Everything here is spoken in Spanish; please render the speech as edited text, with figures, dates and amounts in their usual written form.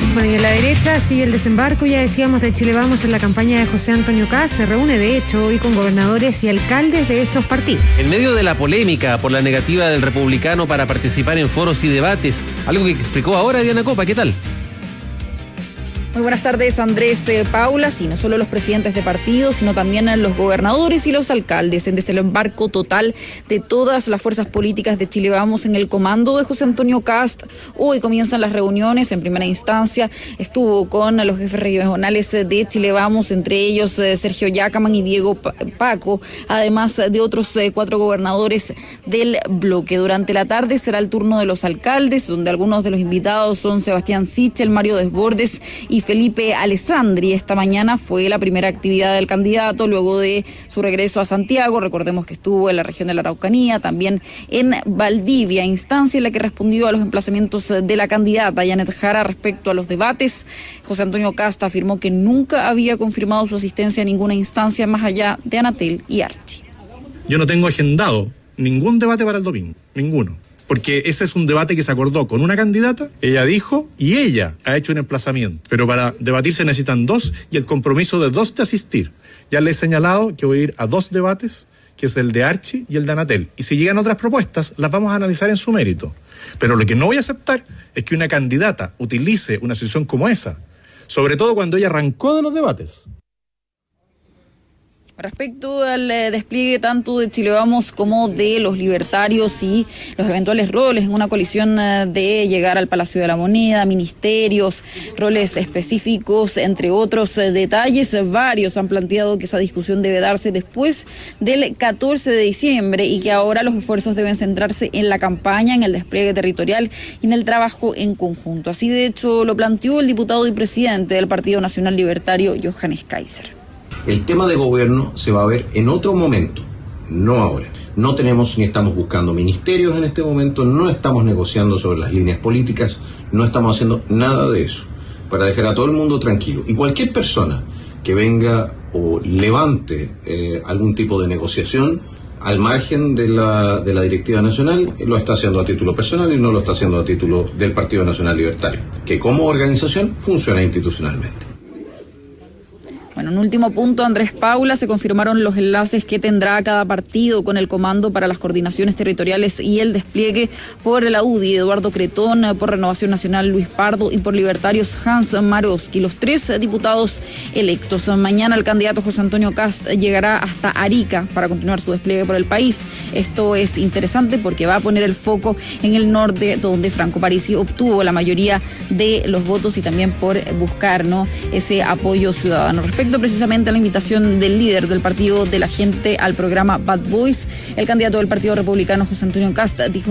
Bueno, y en la derecha sigue el desembarco, ya decíamos, de Chile Vamos en la campaña de José Antonio Kast. Se reúne, de hecho, hoy con gobernadores y alcaldes de esos partidos. En medio de la polémica por la negativa del republicano para participar en foros y debates, algo que explicó ahora Diana Copa, ¿qué tal? Muy buenas tardes, Andrés, Paula. Sí, no solo los presidentes de partidos, sino también los gobernadores y los alcaldes en desembarco total de todas las fuerzas políticas de Chile Vamos en el comando de José Antonio Kast. Hoy comienzan las reuniones. En primera instancia estuvo con los jefes regionales de Chile Vamos, entre ellos Sergio Yacaman y Diego Paco, además de otros 4 gobernadores del bloque. Durante la tarde será el turno de los alcaldes, donde algunos de los invitados son Sebastián Sichel, Mario Desbordes y Felipe Alessandri. Esta mañana fue la primera actividad del candidato luego de su regreso a Santiago. Recordemos que estuvo en la región de la Araucanía, también en Valdivia, instancia en la que respondió a los emplazamientos de la candidata Janet Jara respecto a los debates. José Antonio Kast afirmó que nunca había confirmado su asistencia a ninguna instancia más allá de Anatel y Archi. Yo no tengo agendado ningún debate para el domingo, ninguno. Porque ese es un debate que se acordó con una candidata, ella dijo, y ella ha hecho un emplazamiento. Pero para debatir se necesitan 2 y el compromiso de 2 de asistir. Ya le he señalado que voy a ir a 2 debates, que es el de Archi y el de Anatel. Y si llegan otras propuestas, las vamos a analizar en su mérito. Pero lo que no voy a aceptar es que una candidata utilice una situación como esa, sobre todo cuando ella arrancó de los debates. Respecto al despliegue tanto de Chile Vamos como de los libertarios y los eventuales roles en una coalición de llegar al Palacio de la Moneda, ministerios, roles específicos, entre otros detalles, varios han planteado que esa discusión debe darse después del 14 de diciembre y que ahora los esfuerzos deben centrarse en la campaña, en el despliegue territorial y en el trabajo en conjunto. Así de hecho lo planteó el diputado y presidente del Partido Nacional Libertario, Johannes Kaiser. El tema de gobierno se va a ver en otro momento, no ahora. No tenemos ni estamos buscando ministerios en este momento, no estamos negociando sobre las líneas políticas, no estamos haciendo nada de eso, para dejar a todo el mundo tranquilo. Y cualquier persona que venga o levante algún tipo de negociación al margen de la directiva nacional, lo está haciendo a título personal y no lo está haciendo a título del Partido Nacional Libertario, que como organización funciona institucionalmente. Bueno, en último punto, Andrés, Paula, se confirmaron los enlaces que tendrá cada partido con el comando para las coordinaciones territoriales y el despliegue por la UDI, Eduardo Cretón, por Renovación Nacional, Luis Pardo, y por Libertarios, Hans Maroski, los 3 diputados electos. Mañana el candidato José Antonio Kast llegará hasta Arica para continuar su despliegue por el país. Esto es interesante porque va a poner el foco en el norte, donde Franco Parisi obtuvo la mayoría de los votos y también por buscar, ¿no?, ese apoyo ciudadano. Respecto precisamente a la invitación del líder del Partido de la Gente al programa Bad Boys, el candidato del Partido Republicano José Antonio Kast dijo